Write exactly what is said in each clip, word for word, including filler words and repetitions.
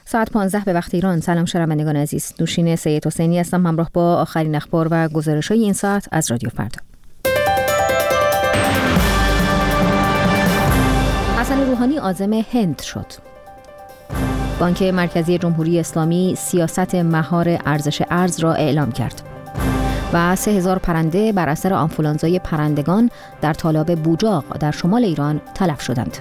ساعت پانزده به وقت ایران. سلام شنوندگان عزیز، نوشین سید حسینی هستم همراه با آخرین اخبار و گزارش‌های این ساعت از رادیو فردا. حسن روحانی عازم هند شد. بانک مرکزی جمهوری اسلامی سیاست مهار ارزش ارز را اعلام کرد. و سه هزار پرنده بر اثر آنفولانزای پرندگان در تالاب بوجاق در شمال ایران تلف شدند.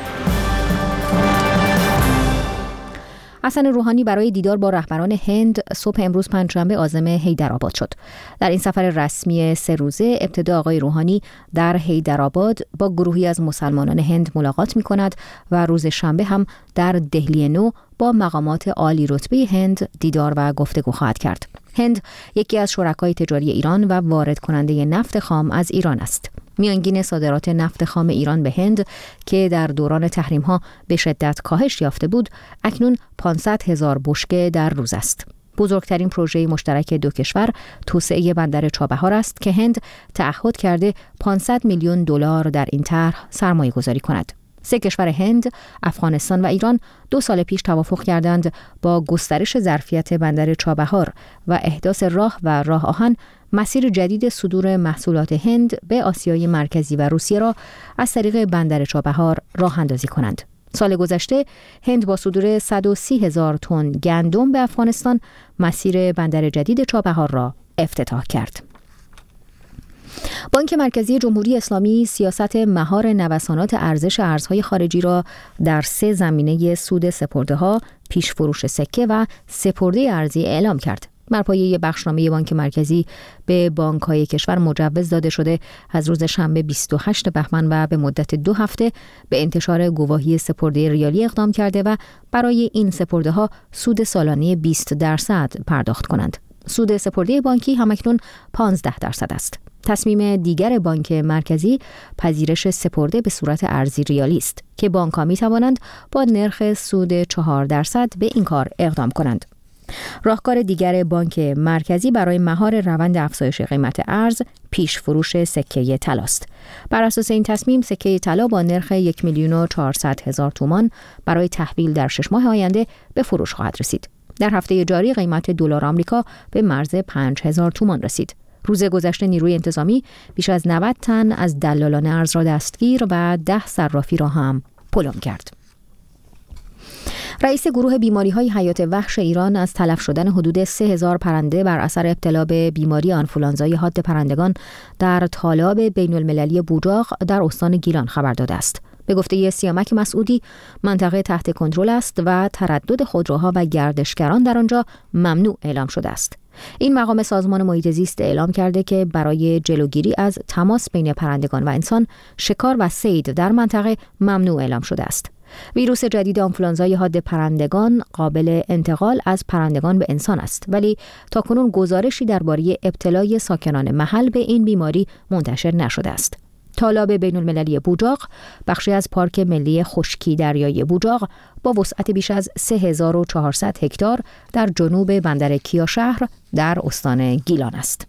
حسن روحانی برای دیدار با رهبران هند صبح امروز پنجشنبه عازم حیدرآباد شد. در این سفر رسمی سه روزه ابتدا آقای روحانی در حیدرآباد با گروهی از مسلمانان هند ملاقات می کند و روز شنبه هم در دهلی نو با مقامات عالی رتبه هند دیدار و گفتگو خواهد کرد. هند یکی از شرکای تجاری ایران و وارد کننده نفت خام از ایران است. میانگین صادرات نفت خام ایران به هند که در دوران تحریم‌ها به شدت کاهش یافته بود، اکنون پانصد هزار بشکه در روز است. بزرگترین پروژه مشترک دو کشور توسعه بندر چابهار است که هند تعهد کرده پانصد میلیون دلار در این طرح سرمایه گذاری کند. سه کشور هند، افغانستان و ایران دو سال پیش توافق کردند با گسترش ظرفیت بندر چابهار و احداث راه و راه آهن مسیر جدید صدور محصولات هند به آسیای مرکزی و روسیه را از طریق بندر چابهار راه اندازی کنند. سال گذشته هند با صدور صد و سی هزار تن گندم به افغانستان مسیر بندر جدید چابهار را افتتاح کرد. بانک مرکزی جمهوری اسلامی سیاست مهار نوسانات ارزش ارزهای خارجی را در سه زمینه سود سپرده‌ها، پیش فروش سکه و سپرده ارزی اعلام کرد. بر پایه بخشنامه بانک مرکزی به بانک‌های کشور مجوز داده شده از روز شنبه بیست و هشتم بهمن و به مدت دو هفته به انتشار گواهی سپرده ریالی اقدام کرده و برای این سپرده‌ها سود سالانه بیست درصد پرداخت کنند. سود سپرده بانکی همکنون پانزده درصد است. تصمیم دیگر بانک مرکزی پذیرش سپرده به صورت ارزی ریالی است که بانک‌ها می‌توانند با نرخ سود چهار درصد به این کار اقدام کنند. راهکار دیگر بانک مرکزی برای مهار روند افزایش قیمت ارز پیش فروش سکه طلا است. بر اساس این تصمیم سکه طلا با نرخ یک میلیون و چهارصد هزار تومان برای تحویل در شش ماه آینده به فروش خواهد رسید. در هفته جاری قیمت دلار آمریکا به مرز پنج هزار تومان رسید. روز گذشته نیروی انتظامی بیش از نود تن از دلالان ارز را دستگیر و ده صرافی را هم پلم کرد. رئیس گروه بیماری‌های حیات وحش ایران از تلف شدن حدود سه هزار پرنده بر اثر ابتلا به بیماری آنفولانزای حاد پرندگان در تالاب بین‌المللی بوجاق در استان گیلان خبر داده است. به گفته سیامک مسعودی، منطقه تحت کنترل است و تردد خودروها و گردشگران در آنجا ممنوع اعلام شده است. این مقام سازمان محیط زیست اعلام کرده که برای جلوگیری از تماس بین پرندگان و انسان، شکار و صید در منطقه ممنوع اعلام شده است. ویروس جدید آنفولانزای حاد پرندگان قابل انتقال از پرندگان به انسان است، ولی تاکنون گزارشی درباره ابتلای ساکنان محل به این بیماری منتشر نشده است. تالاب بین‌المللی بوجاق بخشی از پارک ملی خشکی دریایی بوجاق با وسعت بیش از سه هزار و چهارصد هکتار در جنوب بندر کیا شهر در استان گیلان است.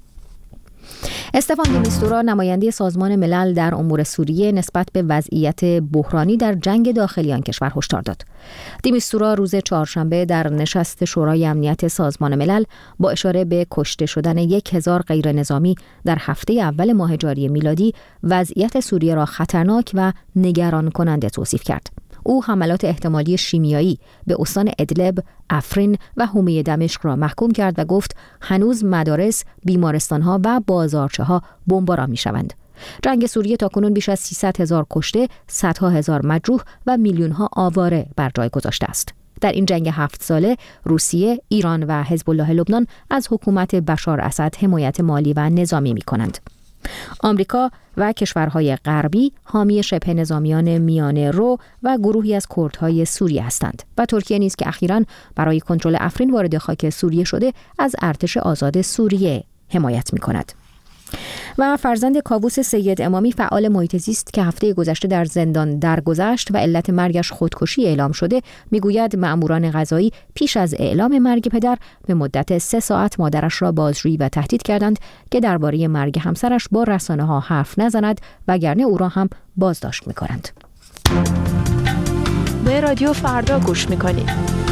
استفان دی میستورا نماینده سازمان ملل در امور سوریه نسبت به وضعیت بحرانی در جنگ داخلی آن کشور هشدار داد. دی میستورا روز چهارشنبه در نشست شورای امنیت سازمان ملل با اشاره به کشته شدن یک هزار غیر نظامی در هفته اول ماه جاری میلادی وضعیت سوریه را خطرناک و نگران کننده توصیف کرد. او حملات احتمالی شیمیایی به استان ادلب، افرین و حومه دمشق را محکوم کرد و گفت هنوز مدارس، بیمارستان‌ها و بازارچه‌ها بمباران می‌شوند. جنگ سوریه تاکنون بیش از سیصد هزار کشته، صدها هزار مجروح و میلیون‌ها آواره بر جای گذاشته است. در این جنگ هفت ساله روسیه، ایران و حزب الله لبنان از حکومت بشار اسد حمایت مالی و نظامی می‌کنند. آمریکا و کشورهای غربی حامی شبه نظامیان میانه رو و گروهی از کردهای سوریه هستند و ترکیه نیز که اخیراً برای کنترل افرین وارد خاک سوریه شده از ارتش آزاد سوریه حمایت می‌کند. و فرزند کاووس سید امامی فعال محیط زیست که هفته گذشته در زندان درگذشت و علت مرگش خودکشی اعلام شده میگوید مأموران قضایی پیش از اعلام مرگ پدر به مدت سه ساعت مادرش را بازجویی و تهدید کردند که درباره مرگ همسرش با رسانه‌ها حرف نزند وگرنه او را هم بازداشت می‌کنند. برنامه رادیو فردا گوش میکنید.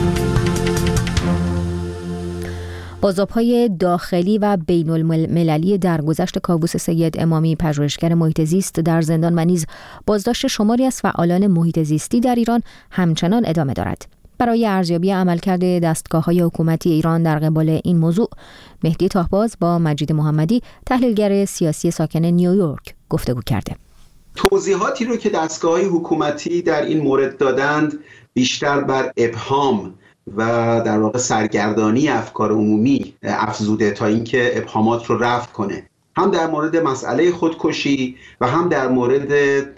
بازتاب‌های داخلی و بین المللی درگذشت کاووس سید امامی، پژوهشگر محیط زیست در زندان و نیز بازداشت شماری از فعالان محیط زیستی در ایران همچنان ادامه دارد. برای ارزیابی عملکرد دستگاه‌های حکومتی ایران در قبال این موضوع، مهدی طاهباز با مجید محمدی، تحلیلگر سیاسی ساکن نیویورک، گفتگو کرده. توضیحاتی رو که دستگاه‌های حکومتی در این مورد دادند بیشتر بر ابهام و در واقع سرگردانی افکار عمومی افزوده تا اینکه ابهامات رو رفع کنه، هم در مورد مسئله خودکشی و هم در مورد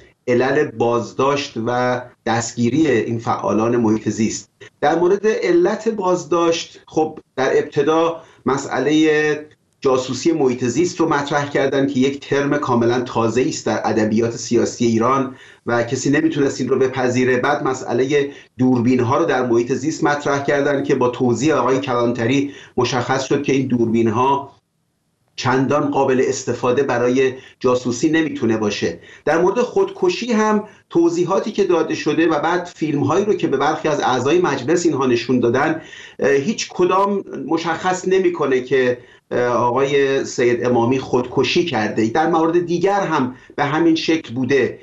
علل بازداشت و دستگیری این فعالان محیط زیست. در مورد علت بازداشت، خب در ابتدا مسئله جاسوسی محیط زیست رو مطرح کردن که یک ترم کاملا تازه‌ای است در ادبیات سیاسی ایران و کسی نمیتونست این رو بپذیره. بعد مسئله دوربین ها رو در محیط زیست مطرح کردن که با توضیح آقای کلانتری مشخص شد که این دوربین ها چندان قابل استفاده برای جاسوسی نمیتونه باشه. در مورد خودکشی هم توضیحاتی که داده شده و بعد فیلم هایی رو که به برخی از اعضای مجلس اینها نشون دادن، هیچ کدام مشخص نمیکنه که آقای سید امامی خودکشی کرده. در مورد دیگر هم به همین شکل بوده.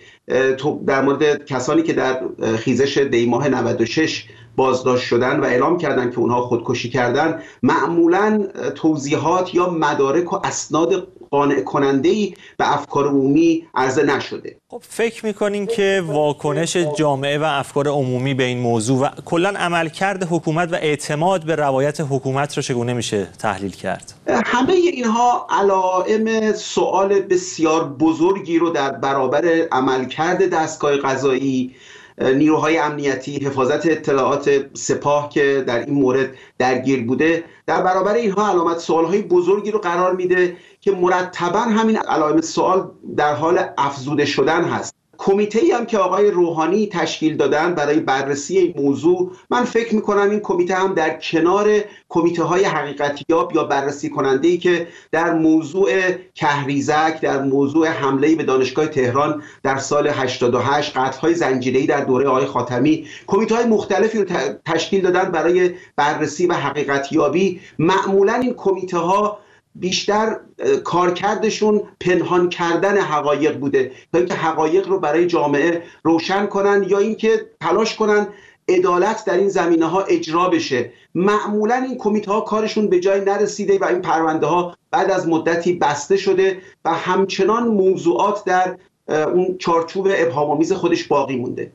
در مورد کسانی که در خیزش دی ماه نود و شش بازداشت شدن و اعلام کردن که اونها خودکشی کردن، معمولاً توضیحات یا مدارک و اسناد قانع کننده‌ای به افکار عمومی عرضه نشده. خب فکر می‌کنین که واکنش جامعه و افکار عمومی به این موضوع و کلاً عملکرد حکومت و اعتماد به روایت حکومت رو چگونه میشه تحلیل کرد؟ همه اینها علائم سوال بسیار بزرگی رو در برابر عملکرد دستگاه قضایی، نیروهای امنیتی، حفاظت اطلاعات، سپاه که در این مورد درگیر بوده، در برابر اینها علامت سوالهای بزرگی رو قرار میده که مرتباً همین علائم سوال در حال افزوده شدن هست. کمیته‌ای هم که آقای روحانی تشکیل دادن برای بررسی این موضوع، من فکر میکنم این کمیته هم در کنار کمیته‌های حقیقتیاب یا بررسی کننده‌ای که در موضوع کهریزک، در موضوع حمله به دانشگاه تهران در سال هشتاد و هشت، قتل‌های زنجیره‌ای در دوره آقای خاتمی، کمیته‌های مختلفی رو تشکیل دادن برای بررسی و حقیقتیابی. معمولاً این کمیته‌ها بیشتر کارکردشون پنهان کردن حقایق بوده تا اینکه حقایق رو برای جامعه روشن کنن یا اینکه تلاش کنن عدالت در این زمینه‌ها اجرا بشه. معمولاً این کمیته‌ها کارشون به جای نرسیده و این پرونده‌ها بعد از مدتی بسته شده و همچنان موضوعات در اون چارچوب ابهام‌آمیز خودش باقی مونده.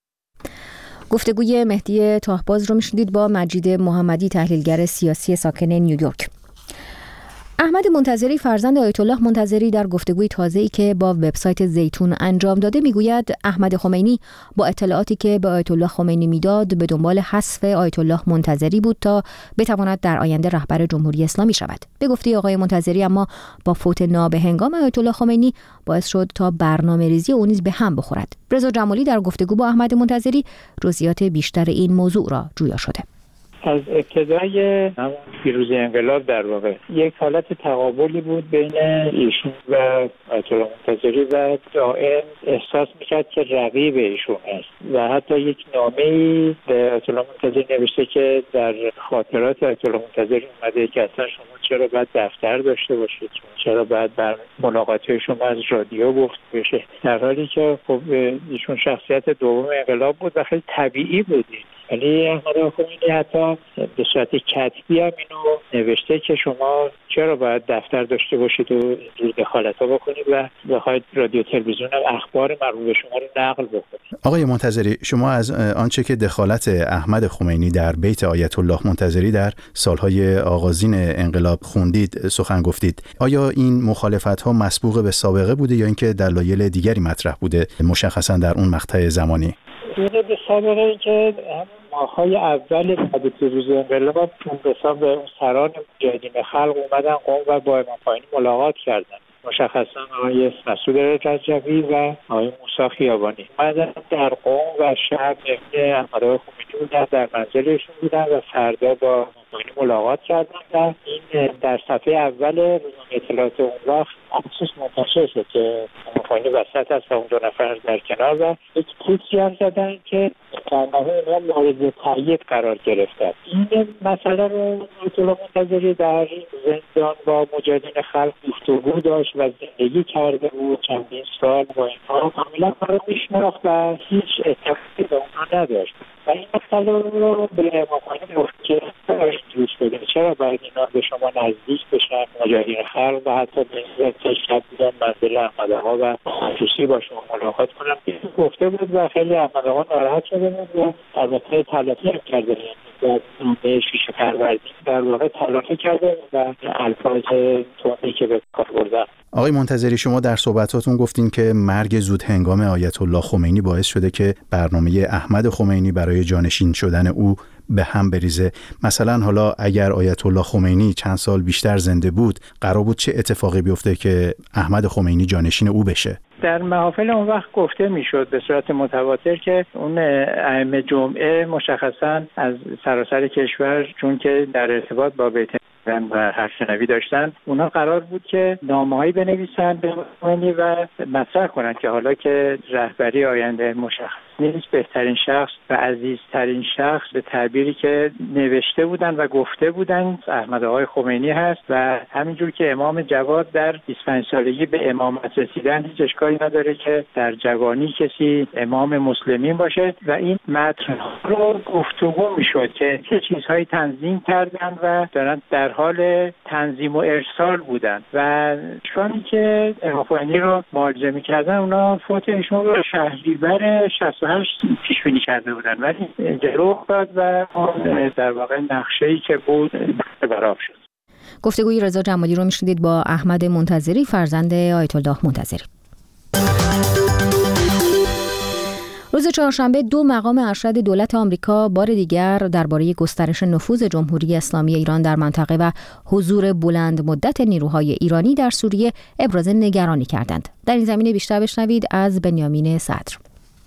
گفتگوی مهدی طاهباز رو میشنیدید با مجید محمدی، تحلیلگر سیاسی ساکن نیویورک. احمد منتظری، فرزند آیت الله منتظری، در گفتگوی تازه‌ای که با وبسایت زیتون انجام داده میگوید احمد خمینی با اطلاعاتی که به آیت الله خمینی میداد به دنبال حذف آیت الله منتظری بود تا بتواند در آینده رهبر جمهوری اسلامی شود. به گفته آقای منتظری اما با فوت نابهنگام آیت الله خمینی باعث شد تا برنامه‌ریزی او نیز به هم بخورد. رضا جمالی در گفتگو با احمد منتظری جزئیات بیشتر این موضوع را جویا شده. از ابتدای همون پیروزی انقلاب در واقع یک حالت تقابلی بود بین ایشون و آیت الله منتظری و دائم احساس میکرد که رقیب ایشون است و حتی یک نامه‌ای به آیت الله منتظری نوشته که در خاطرات آیت الله منتظری اومده که اصلا شما چرا باید دفتر داشته باشید، چرا باید بر ملاقات شما از رادیو گفت بشه، در حالی که خب ایشون شخصیت دوم انقلاب بود و خیلی طبیعی بود. ولی احمد خمینی حتی به صورت کتبی هم اینو نوشته که شما چرا باید دفتر داشته باشید و اینجور دخالت‌ها بکنید و بخواید رادیو تلویزیون هم اخبار مربوط به شما رو نقل بکنید. آقای منتظری، شما از آنچه که دخالت احمد خمینی در بیت آیت الله منتظری در سالهای آغازین انقلاب خوندید سخن گفتید. آیا این مخالفت‌ها مسبوق به سابقه بوده یا اینکه دلایل دیگری مطرح بوده مشخصا در اون مقطع زمانی؟ به سابقه این که ماهای اول بعد پیروزی انقلاب به حساب اون سران مجاهدین خلق اومدن قم و با امام خمینی ملاقات کردن، مشخصا آقای مسعود رجوی و آقای موسی خیابانی اومدن در قم و شب مهمون احمد خمینی بودن، در منزلشون بودن و فردا با خمینی ملاقات کردن و این در صفحه اول روزنامه اطلاعات اون وقت افسوس منتشر شد که خمینی وسط است و اون دو نفر در کنار و یک پوستی هم زدن که در نهایت مورد تایید قرار گرفته. این مسئله رو آیت الله منتظری در زندان با مجاهدین خلق گفتگو داشت و زندگی کرده بود چندین سال با اینها کاملا فرا میشناخت و هیچ اتفاقی به اونها نداشت و این مسئله رو به امام خمینی گفت که اینجوری شده، چرا باید اینا به شما نزدیک بشن مجاهدین خلق و حتی به این تشکیل بودن منزل احمد آقا و خصوصی با شما ملاقات کنم گفته بود و خیلی احمد آقا ناراحت شده بود و البته تلافی هم کرده و به شیشه پروردی در واقع تلافی کرده و الفاظ توانی که به کار بردن. آقای منتظری، شما در صحبتاتون گفتین که مرگ زود هنگام آیت الله خمینی باعث شده که برنامه احمد خمینی برای جانشین شدن او به هم بریزه. مثلا حالا اگر آیت الله خمینی چند سال بیشتر زنده بود، قرار بود چه اتفاقی بیفته که احمد خمینی جانشین او بشه؟ در محافل اون وقت گفته میشد به صورت متواتر که اون ائمه جمعه مشخصا از سراسر کشور چون که در ارتباط با بیت و حرف شنوی داشتن، اونا قرار بود که نامه‌هایی بنویسن به خمینی و مطرح کنن که حالا که رهبری آینده مشخص نیست، بهترین شخص و عزیزترین شخص به تعبیری که نوشته بودن و گفته بودن احمد آقای خمینی هست و همینجور که امام جواد در بیست و پنج سالگی به امامت رسیدن هیچ اشکالی نداره که در جوانی کسی امام مسلمین باشه و این متن رو گفتگو میشد که چه چیزهایی تنظیم کردن و دارن در حال تنظیم و ارسال بودن و چون که امام خمینی رو معالجه می‌کردن اونا فوت ایشون رو شهریور شصت و هشت پیش بینی کرده بودن ولی جلو داد و در واقع نقشه‌ای که بود برآورد شد. گفتگوی رضا جمالی رو میشنیدید با احمد منتظری فرزند آیت الله منتظری. روز چهارشنبه دو مقام ارشد دولت آمریکا بار دیگر درباره گسترش نفوذ جمهوری اسلامی ایران در منطقه و حضور بلند مدت نیروهای ایرانی در سوریه ابراز نگرانی کردند. در این زمینه بیشتر بشنوید از بنیامین صدر.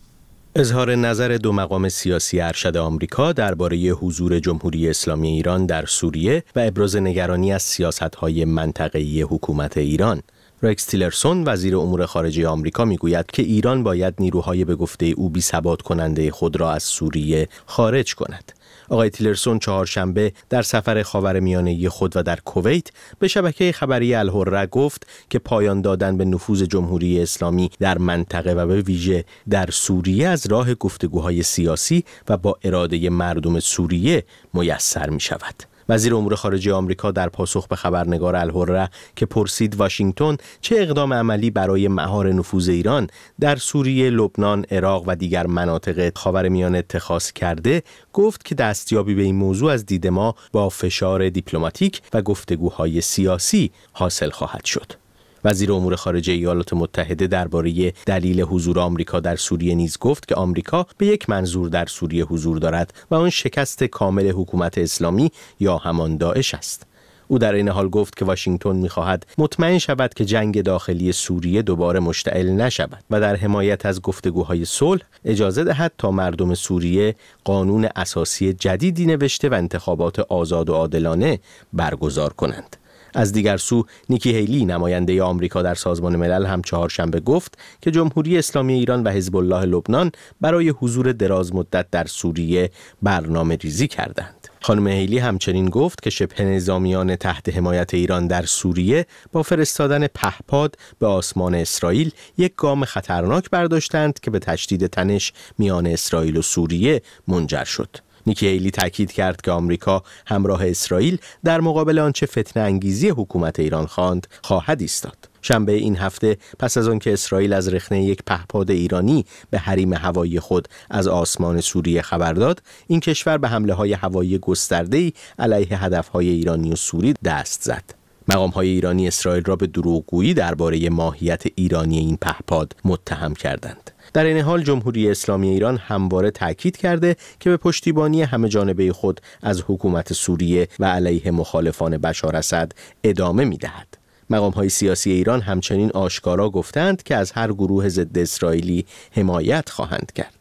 اظهار نظر دو مقام سیاسی ارشد آمریکا درباره حضور جمهوری اسلامی ایران در سوریه و ابراز نگرانی از سیاست‌های منطقه‌ای حکومت ایران. رکس تیلرسون وزیر امور خارجه آمریکا میگوید که ایران باید نیروهای به گفته او بی ثبات کننده خود را از سوریه خارج کند. آقای تیلرسون چهارشنبه در سفر خاورمیانه خود و در کویت به شبکه خبری الحره گفت که پایان دادن به نفوذ جمهوری اسلامی در منطقه و به ویژه در سوریه از راه گفتگوهای سیاسی و با اراده مردم سوریه میسر می شود. وزیر امور خارجه آمریکا در پاسخ به خبرنگار الحره که پرسید واشنگتن چه اقدام عملی برای مهار نفوذ ایران در سوریه، لبنان، عراق و دیگر مناطق خاورمیانه اتخاذ کرده، گفت که دستیابی به این موضوع از دید ما با فشار دیپلماتیک و گفتگوهای سیاسی حاصل خواهد شد. وزیر امور خارجه ایالات متحده درباره دلیل حضور آمریکا در سوریه نیز گفت که آمریکا به یک منظور در سوریه حضور دارد و آن شکست کامل حکومت اسلامی یا همان داعش است. او در این حال گفت که واشنگتن می‌خواهد مطمئن شود که جنگ داخلی سوریه دوباره مشتعل نشود و در حمایت از گفتگوهای صلح اجازه دهد تا مردم سوریه قانون اساسی جدیدی نوشته و انتخابات آزاد و عادلانه برگزار کنند. از دیگر سو نیکی هیلی نماینده آمریکا در سازمان ملل هم چهارشنبه گفت که جمهوری اسلامی ایران و حزب الله لبنان برای حضور دراز مدت در سوریه برنامه ریزی کردند. خانم هیلی همچنین گفت که شبه نظامیان تحت حمایت ایران در سوریه با فرستادن پهپاد به آسمان اسرائیل یک گام خطرناک برداشتند که به تشدید تنش میان اسرائیل و سوریه منجر شد. نیکی هیلی تاکید کرد که آمریکا همراه اسرائیل در مقابل آنچه فتنه انگیزی حکومت ایران خواند خواهد ایستاد. شنبه این هفته پس از آنکه اسرائیل از رخنه یک پهپاد ایرانی به حریم هوایی خود از آسمان سوریه خبر داد، این کشور به حمله‌های هوایی گسترده‌ای علیه هدف‌های ایرانی و سوری دست زد. مقام‌های ایرانی اسرائیل را به دروغگویی درباره ماهیت ایرانی این پهپاد متهم کردند. در این حال جمهوری اسلامی ایران همواره تاکید کرده که به پشتیبانی همه جانبه خود از حکومت سوریه و علیه مخالفان بشار اسد ادامه می‌دهد. مقام‌های سیاسی ایران همچنین آشکارا گفتند که از هر گروه ضد اسرائیلی حمایت خواهند کرد.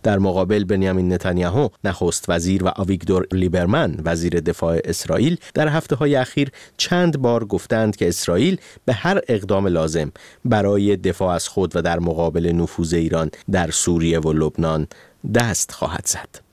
در مقابل بنیامین نتانیاهو نخست وزیر و آویگدور لیبرمن وزیر دفاع اسرائیل در هفته‌های اخیر چند بار گفتند که اسرائیل به هر اقدام لازم برای دفاع از خود و در مقابل نفوذ ایران در سوریه و لبنان دست خواهد زد.